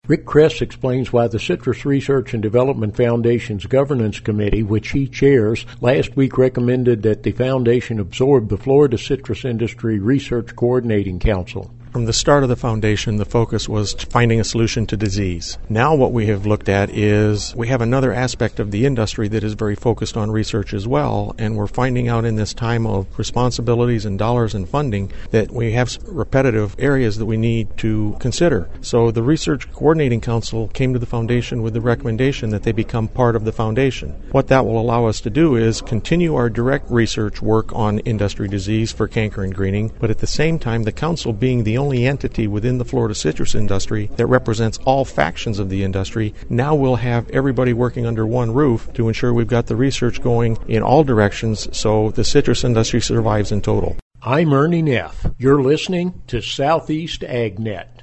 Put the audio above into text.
Rick Kress explains why the Citrus Research and Development Foundation's Governance Committee, which he chairs, last week recommended that the foundation absorb the Florida Citrus Industry Research Coordinating Council. From the start of the foundation, the focus was finding a solution to disease. Now what we have looked at is we have another aspect of the industry that is very focused on research as well, and we're finding out in this time of responsibilities and dollars and funding that we have repetitive areas that we need to consider. So the Research Coordinating Council came to the foundation with the recommendation that they become part of the foundation. What that will allow us to do is continue our direct research work on industry disease for canker and greening, but at the same time the council being the only entity within the Florida citrus industry that represents all factions of the industry, now we'll have everybody working under one roof to ensure we've got the research going in all directions so the citrus industry survives in total. I'm Ernie Neff. You're listening to Southeast AgNet.